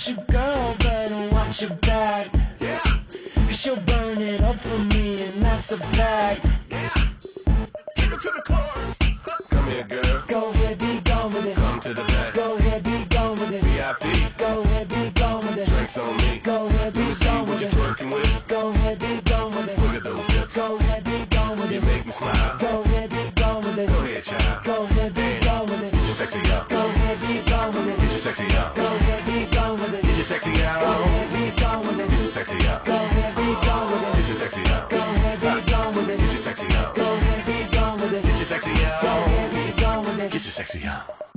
your girl, better watch your back. Yeah, Cause she'll burn it up for me, and that's a fact. yeah. Take her to the chorus. Come here, girl. Go ahead, be gone with it. Come to the back. Go ahead, be gone with it. VIP. Go ahead, be gone with it. Drinks on me. Go ahead, Let me be see gone what with you're it. twerking with. Go ahead, be gone with it. Look at those hips. Go ahead, be gone with You it. make me smile. Go ahead, be gone with it. Go ahead, child. Go ahead, be gone with it. Get your sexy out. Go ahead, be gone with Get it. your sexy out. Go ahead, be gone with it. Get your sexy out. Go ahead, be gone with Get your it. sexy out. Go ahead, be gone with Get it. your sexy out. Go ahead, be gone with Get it. your sexy out. Go ahead, be gone with it. Get your sexy Go out. ahead, be gone with it. Get your sexy out.